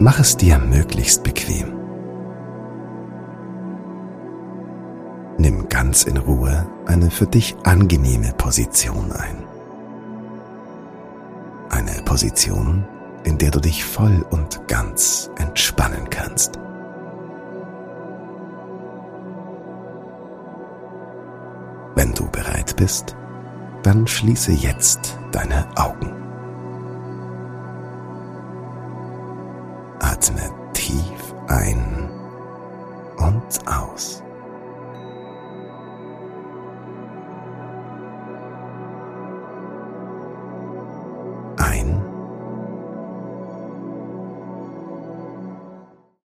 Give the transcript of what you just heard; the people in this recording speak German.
mach es dir möglichst bequem. Nimm ganz in Ruhe eine für dich angenehme Position ein. Eine Position, in der du dich voll und ganz entspannen kannst. Wenn du bereit bist, dann schließe jetzt deine Augen. Atme tief ein und aus.